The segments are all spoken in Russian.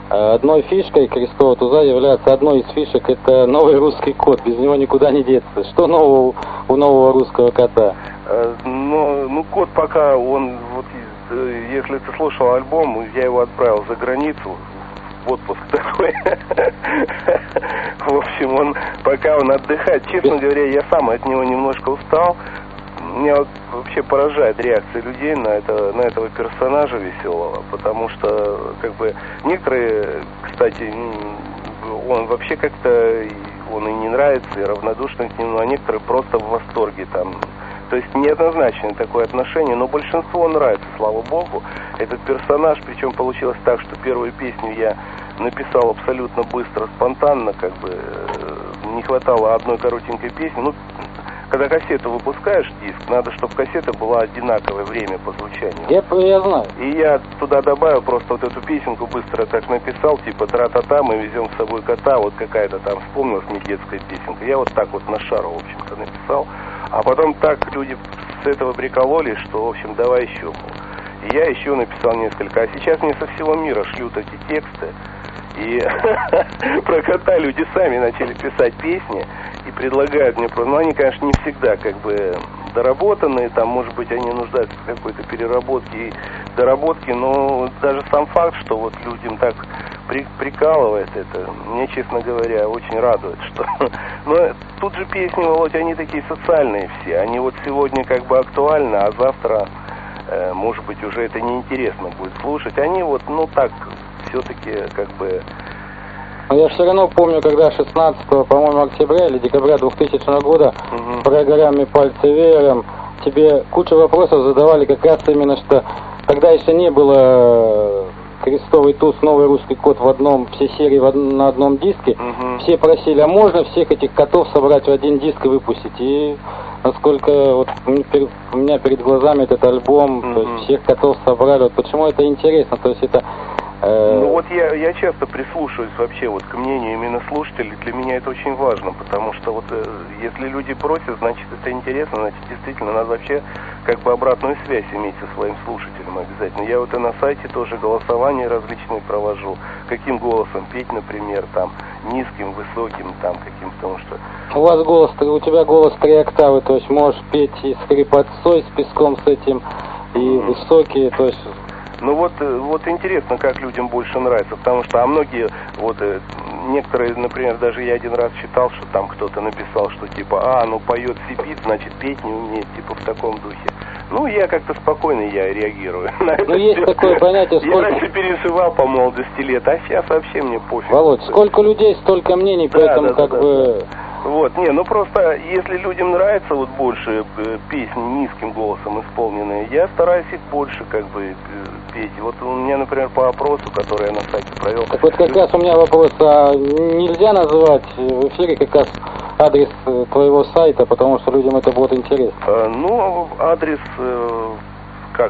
Одной фишкой крестового туза является, одной из фишек, это новый русский кот, без него никуда не деться. Что нового у нового русского кота? Ну, кот пока, он, вот, если ты слушал альбом, я его отправил за границу, в отпуск такой. В общем, пока он отдыхает. Честно говоря, я сам от него немножко устал. Меня вообще поражает реакция людей на этого персонажа веселого, потому что, как бы, некоторые, кстати, он вообще как-то, он и не нравится, и равнодушны к нему, а некоторые просто в восторге там. То есть неоднозначное такое отношение, но большинству нравится, слава богу, этот персонаж. Причем получилось так, что первую песню я написал абсолютно быстро, спонтанно, как бы не хватало одной коротенькой песни. Ну, когда кассету выпускаешь, диск, надо, чтобы кассета была одинаковое время по звучанию. Я знаю. И я туда добавил просто вот эту песенку, быстро так написал, типа тра-та-та, мы везем с собой кота, вот какая-то там вспомнилась мне детская песенка. Я вот так вот на шару, в общем-то, написал. А потом так люди с этого прикололи, что, в общем, давай еще. И я еще написал несколько. А сейчас мне со всего мира шлют эти тексты. И про кота люди сами начали писать песни и предлагают мне просто. Ну, они, конечно, не всегда как бы доработанные, там, может быть, они нуждаются в какой-то переработке и доработке, но даже сам факт, что вот людям так прикалывает это, мне, честно говоря, очень радует, что... Но тут же песни, Володь, они такие социальные все, они вот сегодня как бы актуальны, а завтра, может быть, уже это неинтересно будет слушать. Они вот, ну, так, все-таки, как бы... Я все равно помню, когда 16, по-моему, октября или декабря 2000 года в программе «Пальцы веером» тебе кучу вопросов задавали как раз именно, что тогда еще не было крестовый туз, новый русский кот все серии на одном диске. Все просили, а можно всех этих котов собрать в один диск и выпустить? И насколько вот у меня перед глазами этот альбом, то есть всех котов собрали. Вот почему это интересно? То есть это... Ну вот я часто прислушиваюсь вообще вот к мнению именно слушателей. Для меня это очень важно, потому что вот если люди просят, значит это интересно, значит действительно надо вообще как бы обратную связь иметь со своим слушателем обязательно. Я вот и на сайте тоже голосования различные провожу, каким голосом петь, например, там низким, высоким, там каким, потому что... У тебя голос 3 октавы, то есть можешь петь и с хрипотцой, с песком с этим, и высокие, то есть... Ну вот интересно, как людям больше нравится, потому что, а многие, вот, некоторые, например, даже я один раз читал, что там кто-то написал, что типа, ну поет сипит, значит петь не умеет, типа в таком духе. Ну, я как-то спокойно реагирую на это. Ну, есть такое понятие, сколько... Я раньше переживал по молодости лет, а сейчас вообще мне пофиг. Володь, сколько людей, столько мнений, поэтому бы... Вот, не, ну просто, если людям нравится вот больше песни низким голосом исполненные, я стараюсь их больше как бы петь. Вот у меня, например, по опросу, который я на сайте провел... Так вот как раз у меня вопрос, а нельзя называть в эфире как раз адрес твоего сайта, потому что людям это будет интересно? Ну, адрес как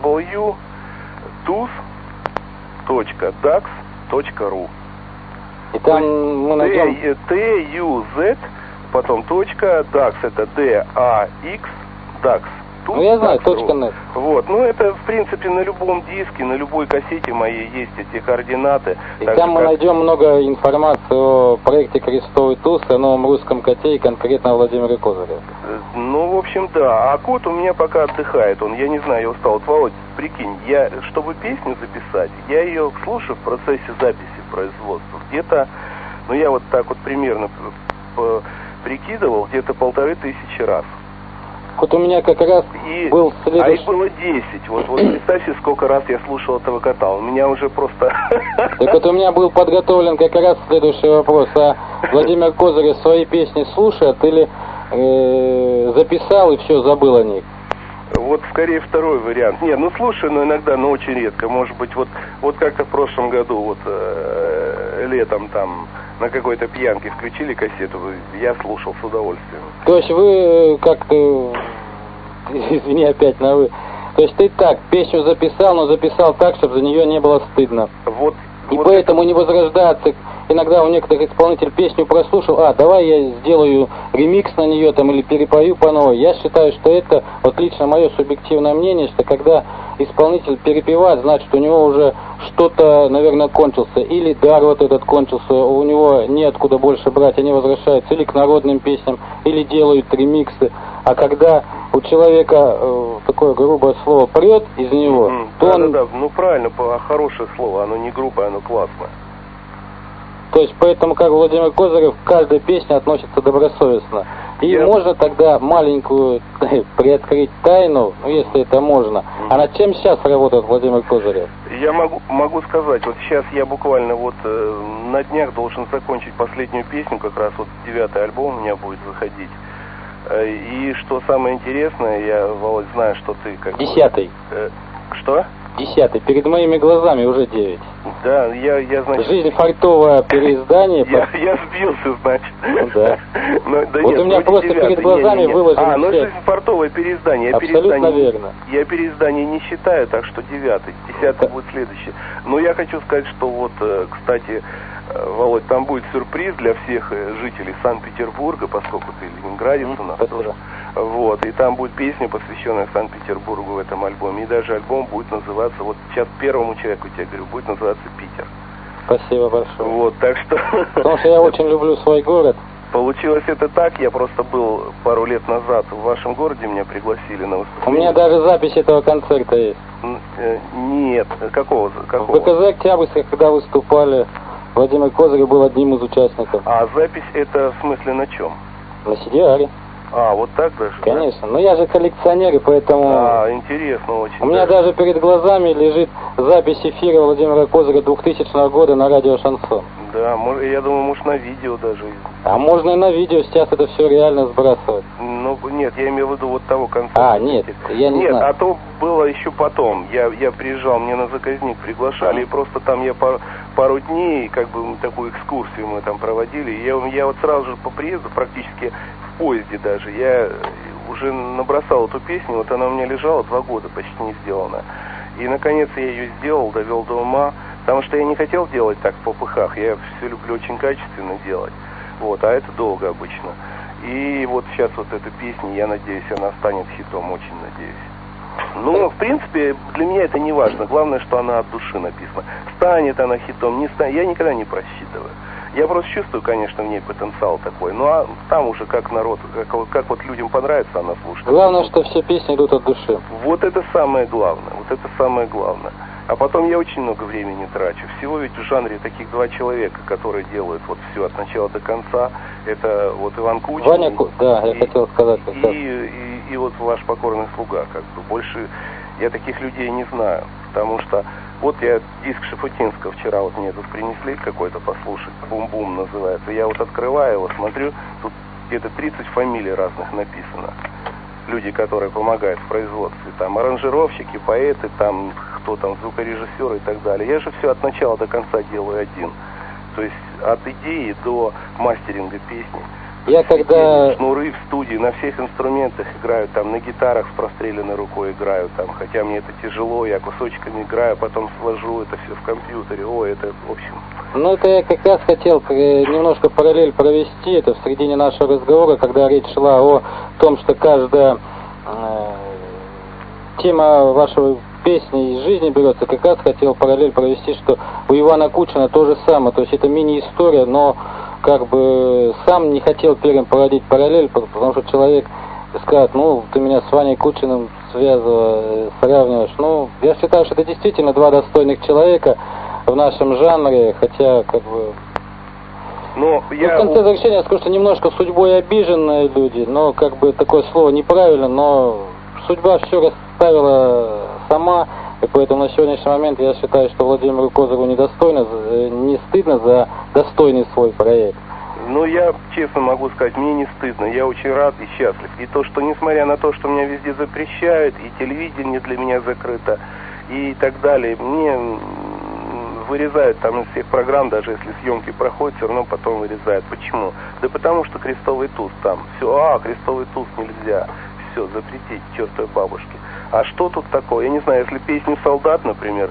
www.tuz.dax.ru. И там мы найдем... TUZ, потом точка, DAX, это DAX, DAX. Ну, я знаю, .net. Вот, ну это, в принципе, на любом диске, на любой кассете моей есть эти координаты. И там мы найдем много информации о проекте «Крестовый туз», о новом русском коте и конкретно о Владимире Козыреве. Ну, в общем, да. А кот у меня пока отдыхает. Я не знаю, я устал. Вот, Володь, прикинь, чтобы песню записать, я ее слушаю в процессе записи производства. Где-то, ну я вот так вот примерно прикидывал, где-то 1500 раз. Вот у меня как раз был следующий... А их было 10. Вот представьте, сколько раз я слушал этого кота. У меня уже просто... Так вот у меня был подготовлен как раз следующий вопрос. А Владимир Козырев свои песни слушает или записал и все, забыл о них? Вот скорее второй вариант. Не, ну слушаю, но иногда, но очень редко. Может быть, вот как-то в прошлом году, вот летом там на какой-то пьянке включили кассету, я слушал с удовольствием. То есть вы как-то, извини опять на вы, то есть ты так, песню записал, но записал так, чтобы за нее не было стыдно. Вот. И поэтому не возрождаться иногда у некоторых исполнителей песню прослушал, давай я сделаю ремикс на нее там или перепою по новой. Я считаю, что это, вот лично мое субъективное мнение, что когда исполнитель перепевает, значит, у него уже что-то, наверное, кончился, или дар вот этот кончился, у него неоткуда больше брать, они возвращаются или к народным песням, или делают ремиксы. А когда у человека такое грубое слово прет из него, то да, он... Да, ну правильно, хорошее слово, оно не грубое, оно классное. То есть поэтому, как Владимир Козырев, каждая песня относится добросовестно. И можно тогда маленькую приоткрыть тайну, ну если это можно. А над чем сейчас работает Владимир Козырев? Я могу сказать, вот сейчас я буквально вот на днях должен закончить последнюю песню, как раз вот 9-й альбом у меня будет выходить. И что самое интересное, я, Володь, знаю, что ты как 10-й. Что? 10-й. Перед моими глазами уже 9. Да, я значит... Жизнь фартовое переиздание. Я сбился, значит. Ну, да. Да вот у меня просто 9-й. Перед глазами выложено. Ну жизнь фартовое переиздание. Абсолютно верно. Я переиздание не считаю, так что 9-й. 10-й будет следующий. Но я хочу сказать, что вот, кстати, Володь, там будет сюрприз для всех жителей Санкт-Петербурга, поскольку ты ленинградец у нас тоже. Вот, и там будет песня, посвященная Санкт-Петербургу в этом альбоме. И даже альбом будет называться, вот сейчас первому человеку тебе говорю, будет называться «Питер». Спасибо большое. Вот, так что... Потому что я очень люблю свой город. Получилось это так, я просто был пару лет назад в вашем городе, меня пригласили на выступление. У меня даже запись этого концерта есть. Нет, какого? В БКЗ Октябрьская, когда выступали, Владимир Козырев был одним из участников. А запись это в смысле на чем? На CD-аре. Вот так даже? Конечно. Да? Но я же коллекционер, и поэтому... Интересно очень. У меня даже перед глазами лежит запись эфира Владимира Козырева 2000 года на радио «Шансон». Да, я думаю, может на видео даже. А можно и на видео, сейчас это все реально сбрасывать. Ну, нет, я имею в виду вот того концерта. Нет, я не знаю. Нет, а то было еще потом. Я приезжал, мне на заказник приглашали, и просто там я пару дней, как бы такую экскурсию мы там проводили. Я вот сразу же по приезду, практически в поезде даже, я уже набросал эту песню, вот она у меня лежала 2 года, почти не сделана. И наконец я ее сделал, довел до ума. Потому что я не хотел делать так в попыхах, я все люблю очень качественно делать, вот, а это долго обычно. И вот сейчас вот эта песня, я надеюсь, она станет хитом, очень надеюсь. Ну, в принципе, для меня это не важно, главное, что она от души написана. Станет она хитом, не станет, я никогда не просчитываю. Я просто чувствую, конечно, в ней потенциал такой, ну а там уже как народ, как вот людям понравится она слушать. Главное, что все песни идут от души. Вот это самое главное, вот это самое главное. А потом я очень много времени трачу. Всего ведь в жанре таких 2 человека, которые делают вот все от начала до конца. Это вот Иван Кучин. Ваня, да, я хотел сказать. И вот ваш покорный слуга, как бы. Больше я таких людей не знаю. Потому что вот я диск Шафутинского вчера вот мне тут принесли какой-то послушать. Бум-бум называется. Я вот открываю его, смотрю, тут где-то 30 фамилий разных написано. Люди, которые помогают в производстве, там аранжировщики, поэты, там кто там, звукорежиссеры и так далее. Я же все от начала до конца делаю один. То есть от идеи до мастеринга песни. Я когда... Шнуры в студии, на всех инструментах играю, там на гитарах с простреленной рукой играю, там, хотя мне это тяжело, я кусочками играю, потом сложу это все в компьютере. Это, в общем... Ну, это я как раз хотел немножко параллель провести, это в середине нашего разговора, когда речь шла о том, что каждая тема вашего песни из жизни берется, как раз хотел параллель провести, что у Ивана Кучина то же самое, то есть это мини-история, но как бы сам не хотел первым проводить параллель, потому что человек скажет, ну, ты меня с Ваней Кучиным сравниваешь. Ну, я считаю, что это действительно 2 достойных человека в нашем жанре, хотя, как бы... в конце завершения я скажу, что немножко судьбой обиженные люди, но, как бы, такое слово неправильно, но судьба все расставила сама, и поэтому на сегодняшний момент я считаю, что Владимиру Козыреву не стыдно за достойный свой проект. Ну, я честно могу сказать, мне не стыдно, я очень рад и счастлив. И то, что несмотря на то, что меня везде запрещают, и телевидение для меня закрыто, и так далее, мне вырезают там из всех программ, даже если съемки проходят, все равно потом вырезают. Почему? Да потому что крестовый туз там. Все, крестовый туз нельзя. Все, запретить чертовой бабушке. А что тут такое? Я не знаю, если песню «Солдат», например,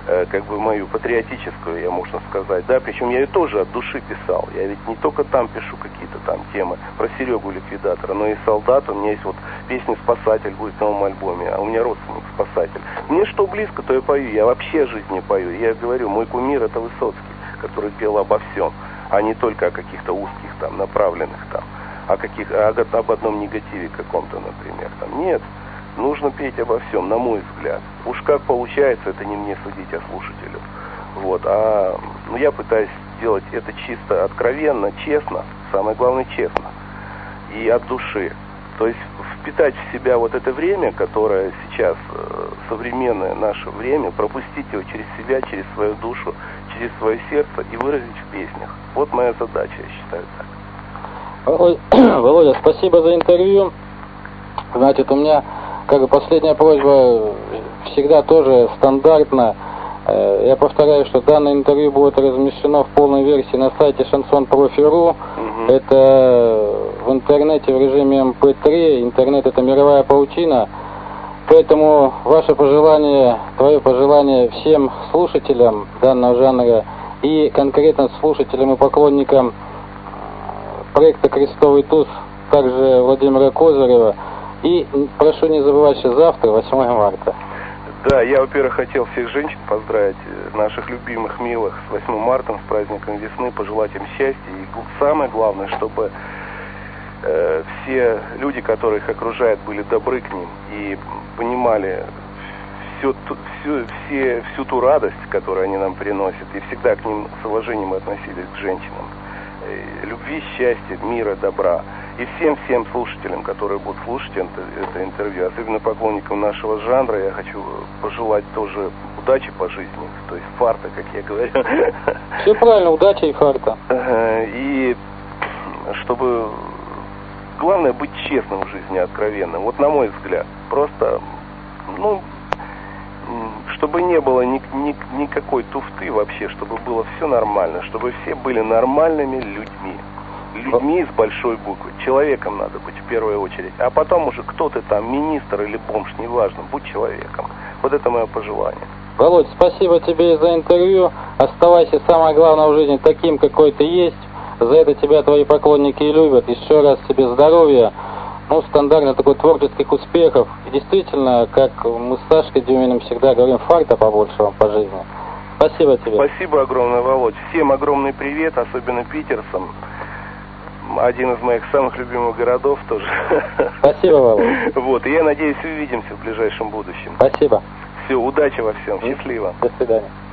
как бы мою патриотическую, я можно сказать, да, причем я ее тоже от души писал. Я ведь не только там пишу какие-то там темы про Серегу Ликвидатора, но и солдат. У меня есть вот песня «Спасатель» будет в новом альбоме, а у меня родственник спасатель. Мне что близко, то я пою. Я вообще о жизни пою. Я говорю, мой кумир — это Высоцкий, который пел обо всем, а не только о каких-то узких там направленных там, об одном негативе каком-то, например. Там. Нет. Нужно петь обо всем, на мой взгляд. Уж как получается, это не мне судить, а слушателю. Вот. Я пытаюсь делать это чисто, откровенно, честно. Самое главное, честно. И от души. То есть впитать в себя вот это время, которое сейчас, современное наше время, пропустить его через себя, через свою душу, через свое сердце и выразить в песнях. Вот моя задача, я считаю так. Володя, спасибо за интервью. Значит, у меня как бы последняя просьба всегда тоже стандартна. Я повторяю, что данное интервью будет размещено в полной версии на сайте chanson.profi.ru. Это в интернете в режиме MP3. Интернет — это мировая паутина. Поэтому ваше пожелание, твое пожелание всем слушателям данного жанра и конкретно слушателям и поклонникам проекта «Крестовый туз», также Владимира Козырева. И прошу не забывать, что завтра, 8 марта. Да, я, во-первых, хотел всех женщин поздравить, наших любимых, милых, с 8 марта, с праздником весны, пожелать им счастья. И самое главное, чтобы все люди, которые их окружают, были добры к ним и понимали всю ту радость, которую они нам приносят, и всегда к ним с уважением относились, к женщинам. Любви, счастья, мира, добра. И всем слушателям, которые будут слушать это интервью, особенно поклонникам нашего жанра, я хочу пожелать тоже удачи по жизни, то есть фарта, как я говорю. Все правильно, удачи и фарта. И чтобы... Главное быть честным в жизни, откровенным. Вот на мой взгляд. Просто, чтобы не было никакой туфты вообще, чтобы было все нормально, чтобы все были нормальными людьми. Людьми с большой буквы. Человеком надо быть в первую очередь. А потом уже кто ты там, министр или бомж, неважно, будь человеком. Вот это мое пожелание. Володь, спасибо тебе за интервью. Оставайся, самое главное в жизни, таким, какой ты есть. За это тебя твои поклонники и любят. Еще раз тебе здоровья. Стандартно такой творческих успехов. И действительно, как мы с Сашкой Дюминым всегда говорим, фарта побольше вам по жизни. Спасибо тебе. Спасибо огромное, Володь. Всем огромный привет, особенно питерцам. Один из моих самых любимых городов тоже. Спасибо, Володь. Вот, и я надеюсь, увидимся в ближайшем будущем. Спасибо. Все, удачи во всем, счастливо. До свидания.